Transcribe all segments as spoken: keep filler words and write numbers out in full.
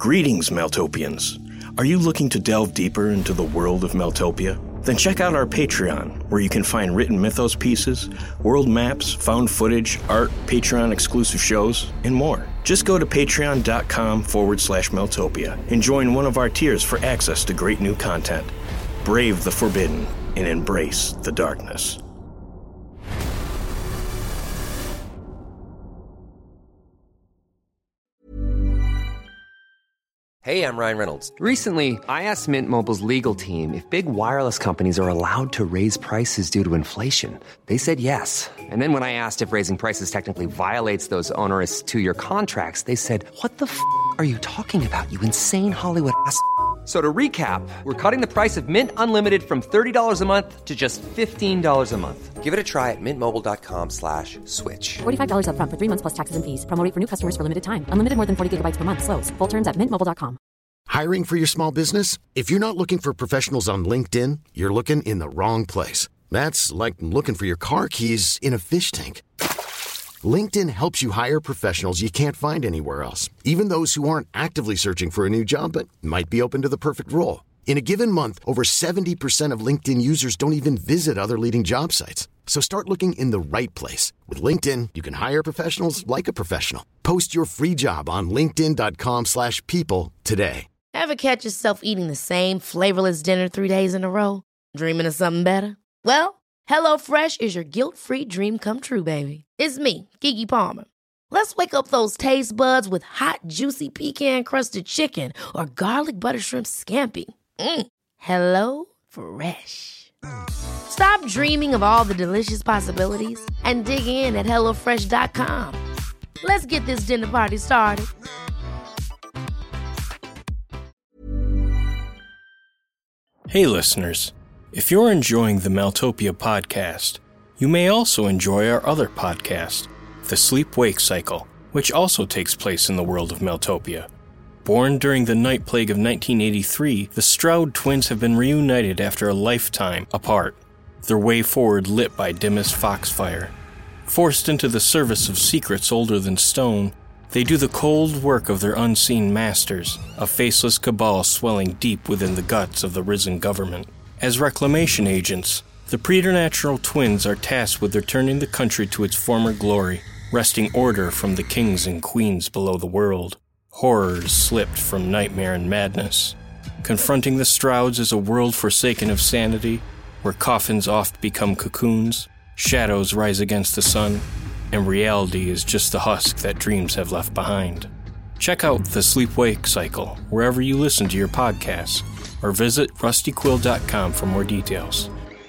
Greetings, Meltopians. Are you looking to delve deeper into the world of Meltopia? Then check out our Patreon, where you can find written mythos pieces, world maps, found footage, art, Patreon-exclusive shows, and more. Just go to patreon.com forward slash Meltopia and join one of our tiers for access to great new content. Brave the forbidden and embrace the darkness. Hey, I'm Ryan Reynolds. Recently, I asked Mint Mobile's legal team if big wireless companies are allowed to raise prices due to inflation. They said yes. And then when I asked if raising prices technically violates those onerous two-year contracts, they said, what the f*** are you talking about, you insane Hollywood ass f- So to recap, we're cutting the price of Mint Unlimited from thirty dollars a month to just fifteen dollars a month. Give it a try at mintmobile.com slash switch. forty-five dollars up front for three months plus taxes and fees. Promo rate for new customers for limited time. Unlimited more than forty gigabytes per month. Slows full terms at mint mobile dot com. Hiring for your small business? If you're not looking for professionals on LinkedIn, you're looking in the wrong place. That's like looking for your car keys in a fish tank. LinkedIn helps you hire professionals you can't find anywhere else, even those who aren't actively searching for a new job but might be open to the perfect role. In a given month, over seventy percent of LinkedIn users don't even visit other leading job sites. So start looking in the right place. With LinkedIn, you can hire professionals like a professional. Post your free job on linkedin.com slash people today. Ever catch yourself eating the same flavorless dinner three days in a row? Dreaming of something better? Well, HelloFresh is your guilt-free dream come true, baby. It's me, Keke Palmer. Let's wake up those taste buds with hot, juicy pecan-crusted chicken or garlic butter shrimp scampi. Mm. Hello Fresh. Stop dreaming of all the delicious possibilities and dig in at hello fresh dot com. Let's get this dinner party started. Hey listeners, if you're enjoying the Meltopia podcast, you may also enjoy our other podcast, The Sleep-Wake Cycle, which also takes place in the world of Meltopia. Born during the Night Plague of nineteen eighty-three, the Stroud twins have been reunited after a lifetime apart, their way forward lit by dimmest foxfire. Forced into the service of secrets older than stone, they do the cold work of their unseen masters, a faceless cabal swelling deep within the guts of the risen government. As reclamation agents, the preternatural twins are tasked with returning the country to its former glory, wresting order from the kings and queens below the world. Horrors slipped from nightmare and madness. Confronting the Strouds is a world forsaken of sanity, where coffins oft become cocoons, shadows rise against the sun, and reality is just the husk that dreams have left behind. Check out The Sleep-Wake Cycle wherever you listen to your podcasts, or visit rusty quill dot com for more details.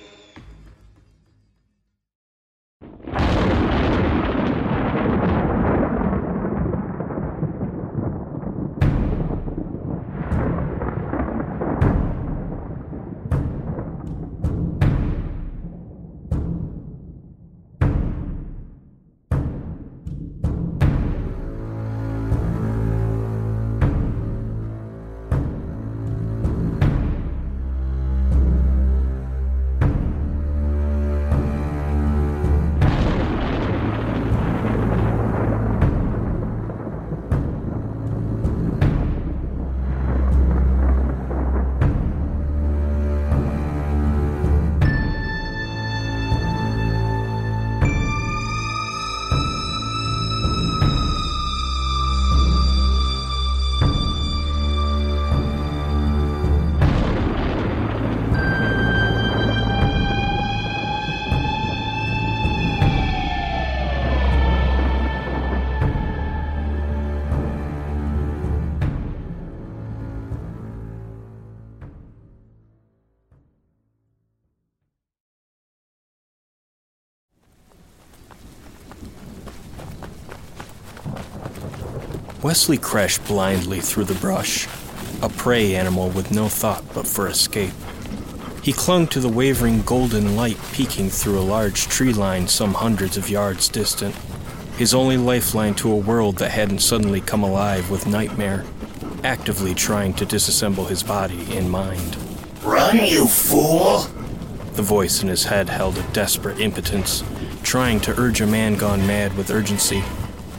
Wesley crashed blindly through the brush, a prey animal with no thought but for escape. He clung to the wavering golden light peeking through a large tree line some hundreds of yards distant, his only lifeline to a world that hadn't suddenly come alive with nightmare, actively trying to disassemble his body and mind. Run, you fool! The voice in his head held a desperate impotence, trying to urge a man gone mad with urgency.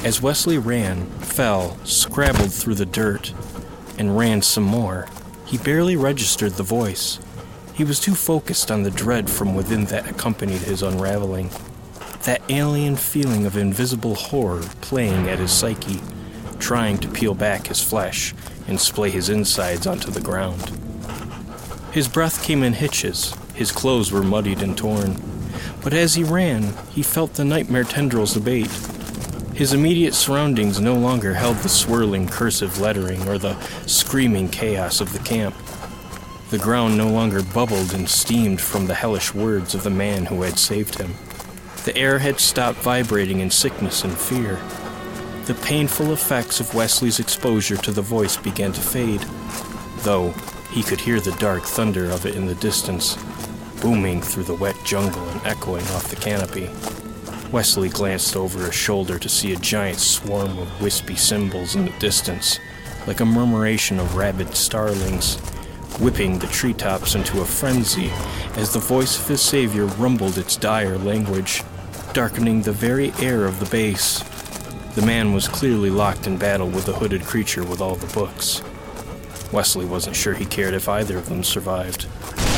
As Wesley ran, fell, scrabbled through the dirt, and ran some more, he barely registered the voice. He was too focused on the dread from within that accompanied his unraveling. That alien feeling of invisible horror playing at his psyche, trying to peel back his flesh and splay his insides onto the ground. His breath came in hitches, his clothes were muddied and torn, but as he ran, he felt the nightmare tendrils abate. His immediate surroundings no longer held the swirling cursive lettering or the screaming chaos of the camp. The ground no longer bubbled and steamed from the hellish words of the man who had saved him. The air had stopped vibrating in sickness and fear. The painful effects of Wesley's exposure to the voice began to fade, though he could hear the dark thunder of it in the distance, booming through the wet jungle and echoing off the canopy. Wesley glanced over his shoulder to see a giant swarm of wispy symbols in the distance, like a murmuration of rabid starlings, whipping the treetops into a frenzy as the voice of his savior rumbled its dire language, darkening the very air of the base. The man was clearly locked in battle with the hooded creature with all the books. Wesley wasn't sure he cared if either of them survived.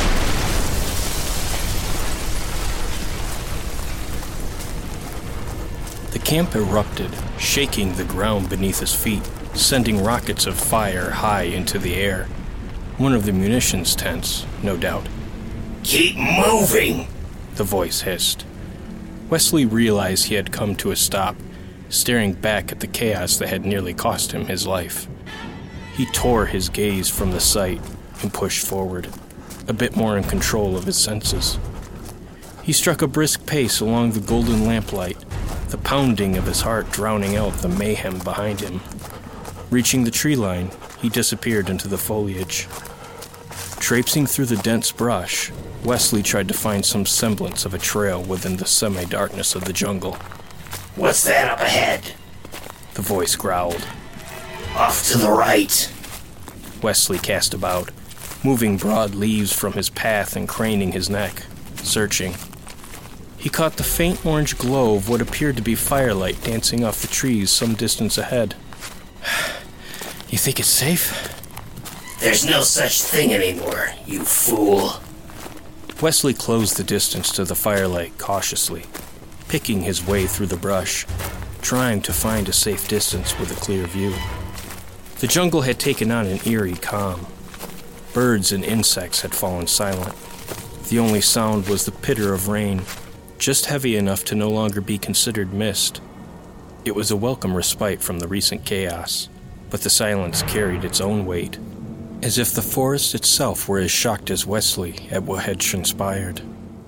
The camp erupted, shaking the ground beneath his feet, sending rockets of fire high into the air. One of the munitions tents, no doubt. Keep moving, the voice hissed. Wesley realized he had come to a stop, staring back at the chaos that had nearly cost him his life. He tore his gaze from the sight and pushed forward, a bit more in control of his senses. He struck a brisk pace along the golden lamplight, the pounding of his heart drowning out the mayhem behind him. Reaching the tree line, he disappeared into the foliage. Traipsing through the dense brush, Wesley tried to find some semblance of a trail within the semi-darkness of the jungle. What's that up ahead? The voice growled. Off to the right. Wesley cast about, moving broad leaves from his path and craning his neck, searching. He caught the faint orange glow of what appeared to be firelight dancing off the trees some distance ahead. You think it's safe? There's no such thing anymore, you fool. Wesley closed the distance to the firelight cautiously, picking his way through the brush, trying to find a safe distance with a clear view. The jungle had taken on an eerie calm. Birds and insects had fallen silent. The only sound was the pitter of rain, just heavy enough to no longer be considered mist. It was a welcome respite from the recent chaos, but the silence carried its own weight, as if the forest itself were as shocked as Wesley at what had transpired.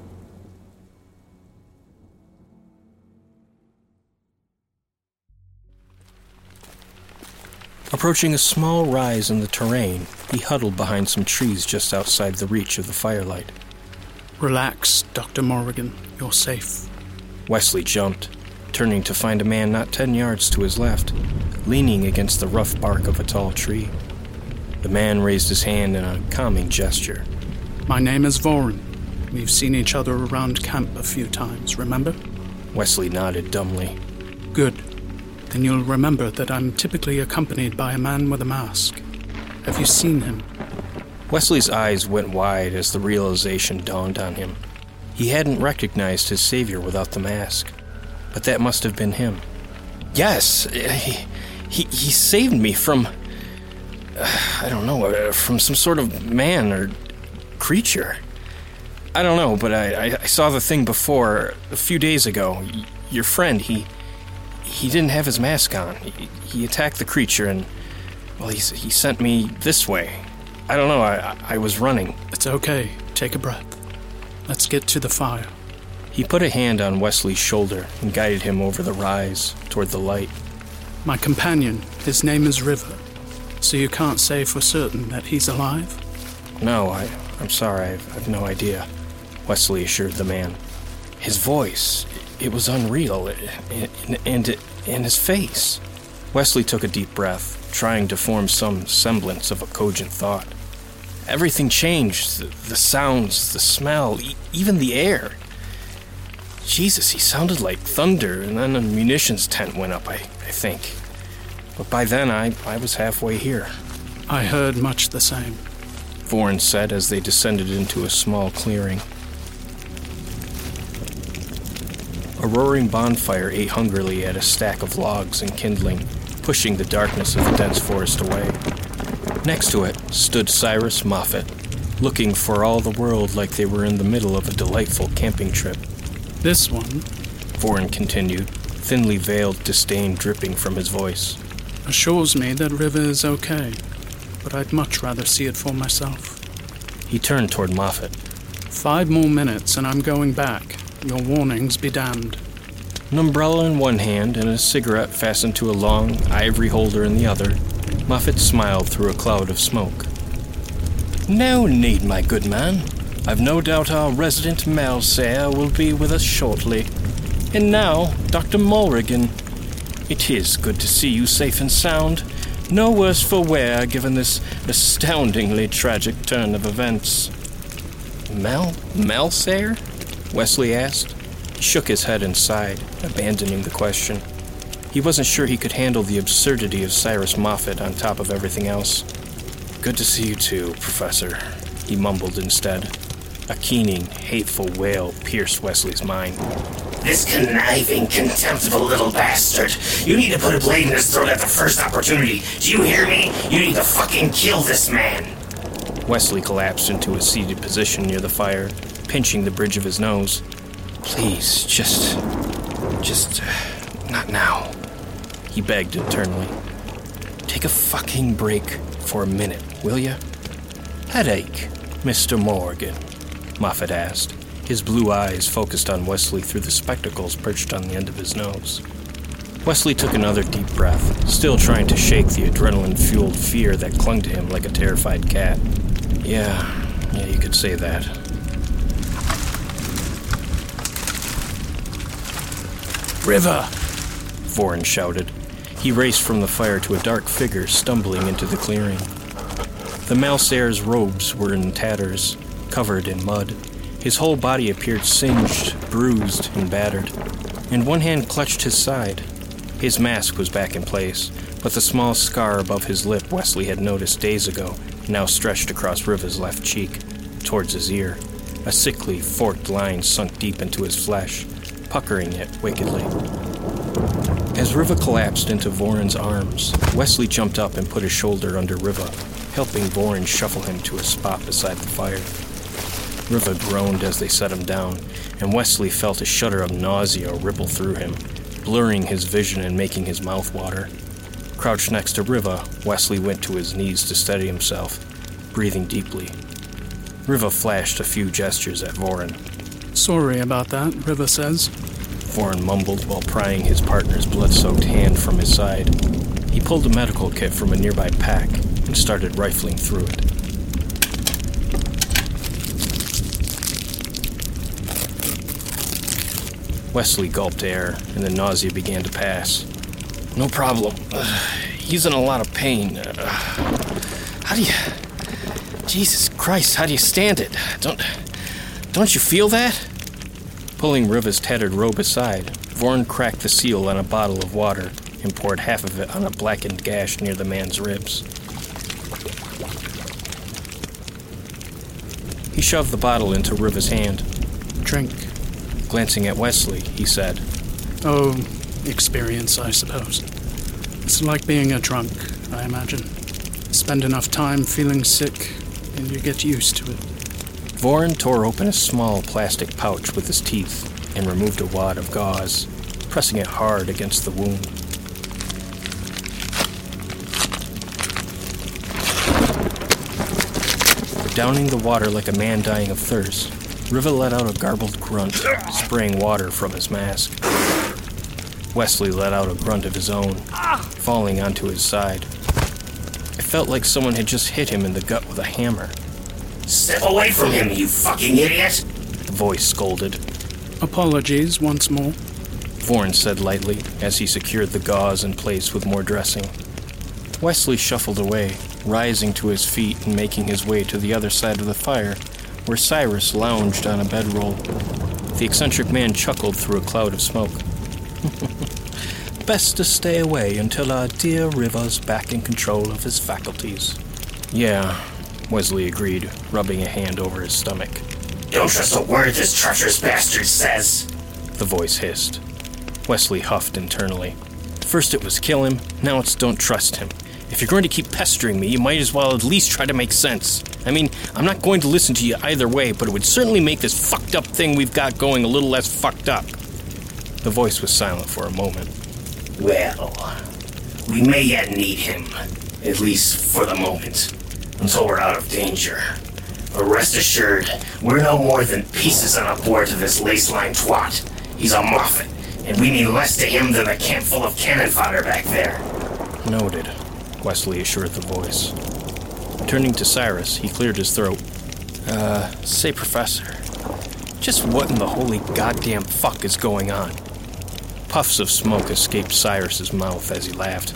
Approaching a small rise in the terrain, he huddled behind some trees just outside the reach of the firelight. Relax, Doctor Morrigan. You're safe. Wesley jumped, turning to find a man not ten yards to his left, leaning against the rough bark of a tall tree. The man raised his hand in a calming gesture. My name is Voren. We've seen each other around camp a few times, remember? Wesley nodded dumbly. Good. Then you'll remember that I'm typically accompanied by a man with a mask. Have you seen him? Wesley's eyes went wide as the realization dawned on him. He hadn't recognized his savior without the mask, but that must have been him. Yes, he, he, he saved me from, uh, I don't know, uh, from some sort of man or creature. I don't know, but I, I, I saw the thing before, a few days ago. Y- your friend, he he didn't have his mask on. He, he attacked the creature and, well, he, he sent me this way. I don't know, I, I was running. It's okay. Take a breath. Let's get to the fire. He put a hand on Wesley's shoulder and guided him over the rise toward the light. My companion, his name is River. So you can't say for certain that he's alive? No, I, I'm sorry, I've, I've no idea, Wesley assured the man. His voice, it was unreal, and, and, and his face. Wesley took a deep breath, trying to form some semblance of a cogent thought. Everything changed, the, the sounds, the smell, e- even the air. Jesus, he sounded like thunder, and then a munitions tent went up, I, I think. But by then, I, I was halfway here. I heard much the same, Voren said as they descended into a small clearing. A roaring bonfire ate hungrily at a stack of logs and kindling, pushing the darkness of the dense forest away. Next to it stood Cyrus Moffat, looking for all the world like they were in the middle of a delightful camping trip. This one, Voren continued, thinly veiled disdain dripping from his voice, assures me that River is okay, but I'd much rather see it for myself. He turned toward Moffat. Five more minutes and I'm going back. Your warnings be damned. An umbrella in one hand and a cigarette fastened to a long ivory holder in the other, Moffat smiled through a cloud of smoke. No need, my good man. I've no doubt our resident Malsair will be with us shortly. And now, Doctor Mulrigan, it is good to see you safe and sound. No worse for wear, given this astoundingly tragic turn of events. Mal... Malsair? Wesley asked. He shook his head and sighed, abandoning the question. He wasn't sure he could handle the absurdity of Cyrus Moffat on top of everything else. Good to see you too, Professor, he mumbled instead. A keening, hateful wail pierced Wesley's mind. This conniving, contemptible little bastard. You need to put a blade in his throat at the first opportunity. Do you hear me? You need to fucking kill this man. Wesley collapsed into a seated position near the fire, pinching the bridge of his nose. Please, just... just... Uh, not now, he begged internally. Take a fucking break for a minute, will ya? Headache, Mister Morgan? Moffat asked, his blue eyes focused on Wesley through the spectacles perched on the end of his nose. Wesley took another deep breath, still trying to shake the adrenaline-fueled fear that clung to him like a terrified cat. Yeah, yeah, you could say that. River! Voren shouted. He raced from the fire to a dark figure stumbling into the clearing. The Malsair's robes were in tatters, covered in mud. His whole body appeared singed, bruised, and battered, and one hand clutched his side. His mask was back in place, but the small scar above his lip Wesley had noticed days ago now stretched across Riva's left cheek, towards his ear. A sickly, forked line sunk deep into his flesh, puckering it wickedly. As Riva collapsed into Voren's arms, Wesley jumped up and put his shoulder under Riva, helping Voren shuffle him to a spot beside the fire. Riva groaned as they set him down, and Wesley felt a shudder of nausea ripple through him, blurring his vision and making his mouth water. Crouched next to Riva, Wesley went to his knees to steady himself, breathing deeply. Riva flashed a few gestures at Voren. Sorry about that, Riva says. Voren mumbled while prying his partner's blood-soaked hand from his side. He pulled a medical kit from a nearby pack and started rifling through it. Wesley gulped air, and the nausea began to pass. No problem. Uh, he's in a lot of pain. Uh, how do you... Jesus Christ, how do you stand it? Don't... Don't you feel that? Pulling Riva's tattered robe aside, Voren cracked the seal on a bottle of water and poured half of it on a blackened gash near the man's ribs. He shoved the bottle into Riva's hand. Drink. Glancing at Wesley, he said, Oh, experience, I suppose. It's like being a drunk, I imagine. Spend enough time feeling sick, and you get used to it. Voren tore open a small plastic pouch with his teeth and removed a wad of gauze, pressing it hard against the wound. Downing the water like a man dying of thirst, Riva let out a garbled grunt, spraying water from his mask. Wesley let out a grunt of his own, falling onto his side. It felt like someone had just hit him in the gut with a hammer. Step away from him, you fucking idiot! The voice scolded. Apologies once more, Voren said lightly as he secured the gauze in place with more dressing. Wesley shuffled away, rising to his feet and making his way to the other side of the fire, where Cyrus lounged on a bedroll. The eccentric man chuckled through a cloud of smoke. Best to stay away until our dear River's back in control of his faculties. Yeah, Wesley agreed, rubbing a hand over his stomach. Don't trust a word this treacherous bastard says, the voice hissed. Wesley huffed internally. First it was kill him, now it's don't trust him. If you're going to keep pestering me, you might as well at least try to make sense. I mean, I'm not going to listen to you either way, but it would certainly make this fucked up thing we've got going a little less fucked up. The voice was silent for a moment. Well, we may yet need him, at least for the moment, until we're out of danger. But rest assured, we're no more than pieces on a board to this lace-line twat. He's a Moffat, and we mean less to him than a camp full of cannon fodder back there. Noted, Wesley assured the voice. Turning to Cyrus, he cleared his throat. Uh, say, Professor, just what in the holy goddamn fuck is going on? Puffs of smoke escaped Cyrus's mouth as he laughed.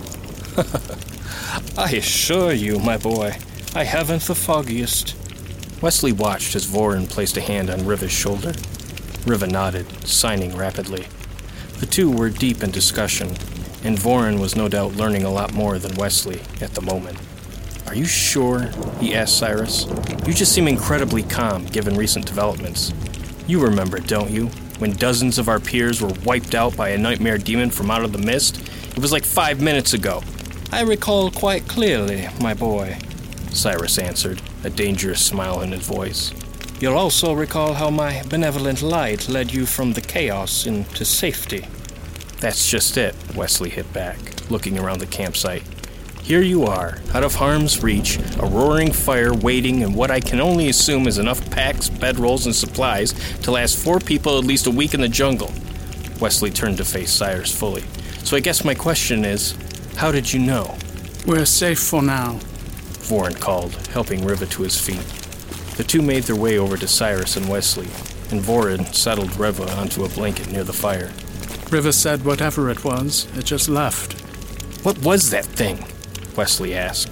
I assure you, my boy, I haven't the foggiest. Wesley watched as Voren placed a hand on Riva's shoulder. Riva nodded, signing rapidly. The two were deep in discussion, and Voren was no doubt learning a lot more than Wesley at the moment. Are you sure? He asked Cyrus. You just seem incredibly calm, given recent developments. You remember, don't you, when dozens of our peers were wiped out by a nightmare demon from out of the mist? It was like five minutes ago. I recall quite clearly, my boy, Cyrus answered, a dangerous smile in his voice. You'll also recall how my benevolent light led you from the chaos into safety. That's just it, Wesley hit back, looking around the campsite. Here you are, out of harm's reach, a roaring fire waiting in what I can only assume is enough packs, bedrolls, and supplies to last four people at least a week in the jungle. Wesley turned to face Cyrus fully. So I guess my question is, how did you know? We're safe for now, Voren called, helping Riva to his feet. The two made their way over to Cyrus and Wesley, and Voren settled Riva onto a blanket near the fire. Riva said whatever it was, it just left. What was that thing? Wesley asked.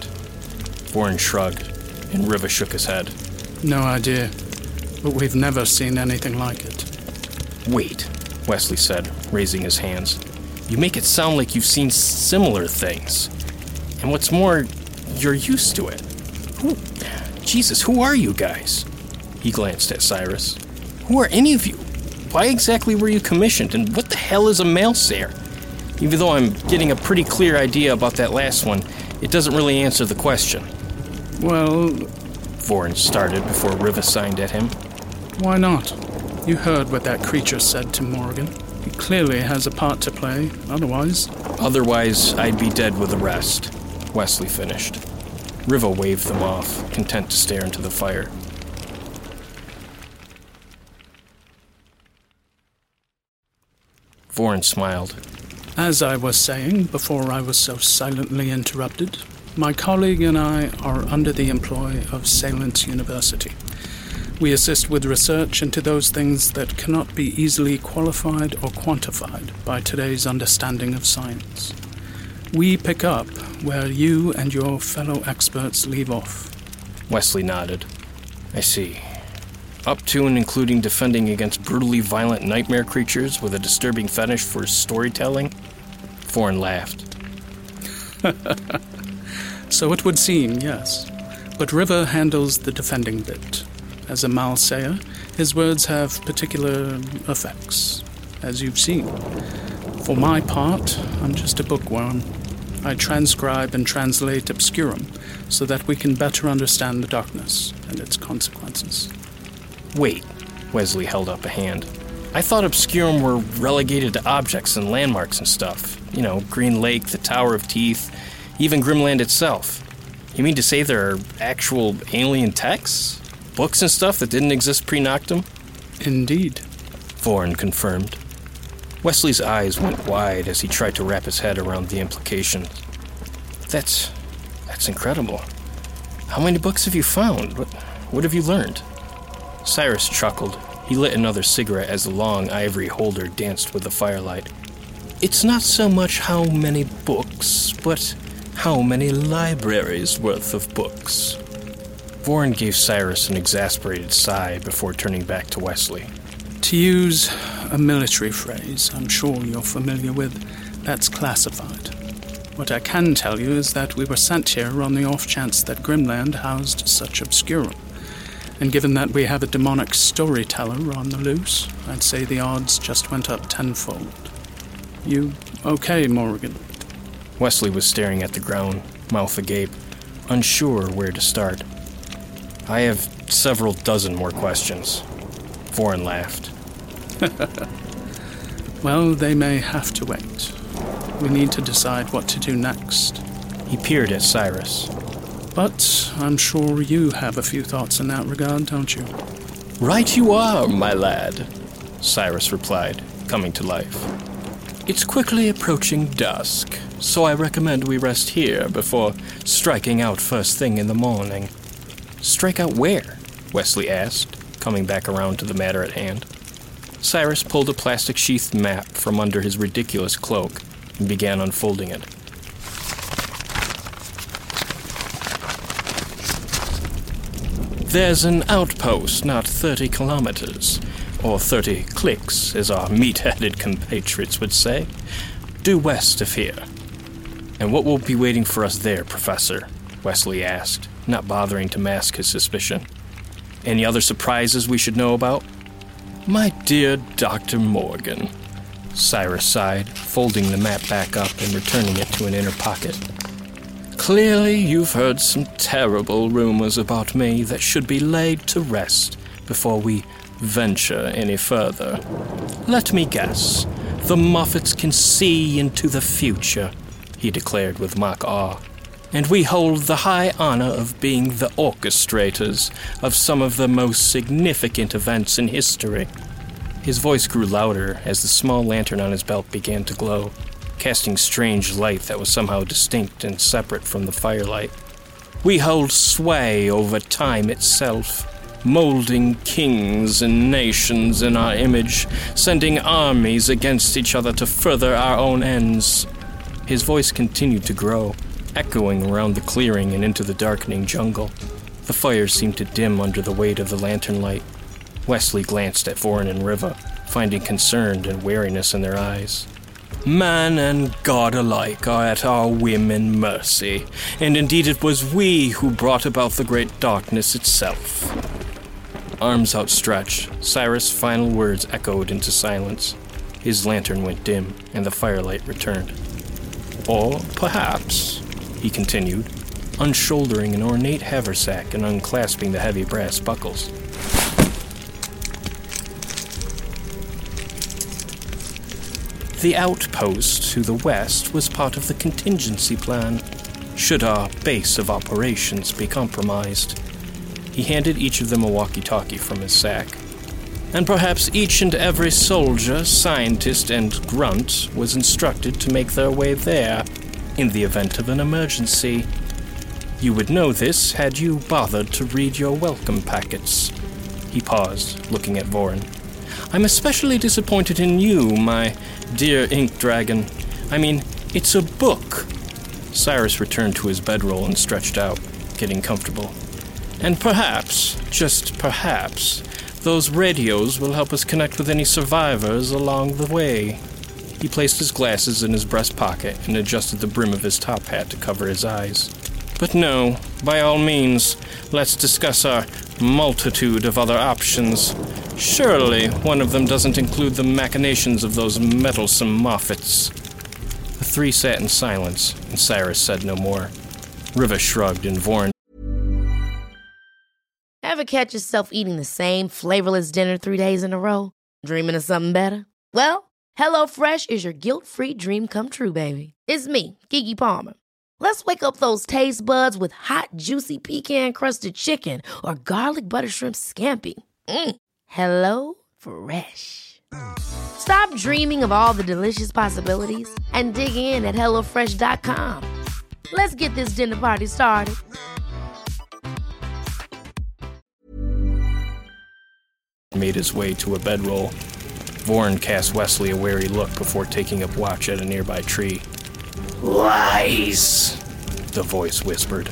Voren shrugged, and Riva shook his head. No idea, but we've never seen anything like it. Wait, Wesley said, raising his hands. You make it sound like you've seen similar things. And what's more, you're used to it. Who, Jesus, who are you guys? He glanced at Cyrus. Who are any of you? Why exactly were you commissioned, and what the hell is a Malsayer? Even though I'm getting a pretty clear idea about that last one, it doesn't really answer the question. Well, Voren started before Riva signed at him. Why not? You heard what that creature said to Morgan. He clearly has a part to play, otherwise... Otherwise, I'd be dead with the rest, Wesley finished. Riva waved them off, content to stare into the fire. Voren smiled. As I was saying before I was so silently interrupted, my colleague and I are under the employ of Salence University. We assist with research into those things that cannot be easily qualified or quantified by today's understanding of science. We pick up where you and your fellow experts leave off. Wesley nodded. I see. Up to and including defending against brutally violent nightmare creatures with a disturbing fetish for storytelling? Voren laughed. So it would seem, yes. But Riva handles the defending bit. As a Malsayer, his words have particular effects, as you've seen. For my part, I'm just a bookworm. I transcribe and translate Obscurum so that we can better understand the darkness and its consequences. Wait, Wesley held up a hand. I thought Obscurum were relegated to objects and landmarks and stuff. You know, Green Lake, the Tower of Teeth, even Grimland itself. You mean to say there are actual alien texts? Books and stuff that didn't exist pre-Noctum? Indeed, Voren confirmed. Wesley's eyes went wide as he tried to wrap his head around the implications. That's... that's incredible. How many books have you found? What, what have you learned? Cyrus chuckled. He lit another cigarette as the long ivory holder danced with the firelight. It's not so much how many books, but how many libraries worth of books. Voren gave Cyrus an exasperated sigh before turning back to Wesley. To use a military phrase I'm sure you're familiar with, that's classified. What I can tell you is that we were sent here on the off chance that Grimland housed such obscurum. And given that we have a demonic storyteller on the loose, I'd say the odds just went up tenfold. You okay, Morgan? Wesley was staring at the ground, mouth agape, unsure where to start. I have several dozen more questions. Voren laughed. Well, they may have to wait. We need to decide what to do next. He peered at Cyrus. But I'm sure you have a few thoughts in that regard, don't you? Right you are, my lad, Cyrus replied, coming to life. It's quickly approaching dusk, so I recommend we rest here before striking out first thing in the morning. Strike out where? Wesley asked, coming back around to the matter at hand. Cyrus pulled a plastic-sheathed map from under his ridiculous cloak and began unfolding it. There's an outpost not thirty kilometers, or thirty clicks, as our meat-headed compatriots would say, due west of here. And what will be waiting for us there, Professor? Wesley asked, not bothering to mask his suspicion. Any other surprises we should know about? My dear Doctor Morgan, Cyrus sighed, folding the map back up and returning it to an inner pocket. Clearly you've heard some terrible rumors about me that should be laid to rest before we venture any further. Let me guess, the Moffats can see into the future, he declared with mock awe, and we hold the high honor of being the orchestrators of some of the most significant events in history. His voice grew louder as the small lantern on his belt began to glow, casting strange light that was somehow distinct and separate from the firelight. We hold sway over time itself, molding kings and nations in our image, sending armies against each other to further our own ends. His voice continued to grow, echoing around the clearing and into the darkening jungle. The fire seemed to dim under the weight of the lantern light. Wesley glanced at Voren and Riva, finding concern and wariness in their eyes. Man and God alike are at our whim and mercy, and indeed it was we who brought about the great darkness itself. Arms outstretched, Cyrus' final words echoed into silence. His lantern went dim, and the firelight returned. Or perhaps, he continued, unshouldering an ornate haversack and unclasping the heavy brass buckles. The outpost to the west was part of the contingency plan, should our base of operations be compromised. He handed each of them a walkie-talkie from his sack. And perhaps each and every soldier, scientist, and grunt was instructed to make their way there in the event of an emergency. You would know this had you bothered to read your welcome packets. He paused, looking at Voren. I'm especially disappointed in you, my dear ink dragon. I mean, it's a book. Cyrus returned to his bedroll and stretched out, getting comfortable. And perhaps, just perhaps, those radios will help us connect with any survivors along the way. He placed his glasses in his breast pocket and adjusted the brim of his top hat to cover his eyes. But no, by all means, let's discuss our multitude of other options. Surely one of them doesn't include the machinations of those meddlesome Moffats. The three sat in silence, and Cyrus said no more. Riva shrugged, and Voren... Ever catch yourself eating the same flavorless dinner three days in a row? Dreaming of something better? Well, HelloFresh is your guilt-free dream come true, baby. It's me, Keke Palmer. Let's wake up those taste buds with hot, juicy pecan-crusted chicken or garlic butter shrimp scampi. Mm. Hello Fresh. Stop dreaming of all the delicious possibilities and dig in at hello fresh dot com. Let's get this dinner party started. Made his way to a bedroll. Voren cast Wesley a wary look before taking up watch at a nearby tree. Lies, the voice whispered.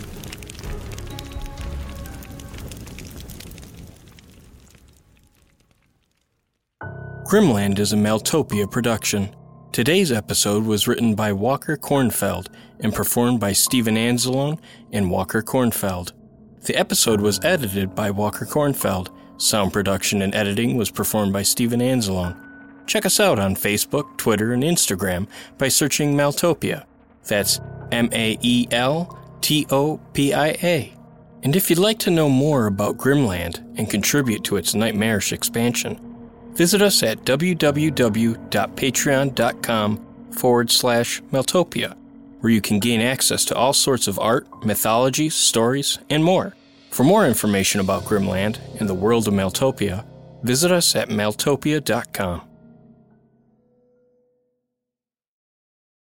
Grimland is a Maltopia production. Today's episode was written by Walker Kornfeld and performed by Steven Anzalone and Walker Kornfeld. The episode was edited by Walker Kornfeld. Sound production and editing was performed by Steven Anzalone. Check us out on Facebook, Twitter, and Instagram by searching Maltopia. That's M A E L T O P I A. And if you'd like to know more about Grimland and contribute to its nightmarish expansion, visit us at www.patreon.com forward slash Maltopia, where you can gain access to all sorts of art, mythology, stories, and more. For more information about Grimland and the world of Maltopia, visit us at maltopia dot com.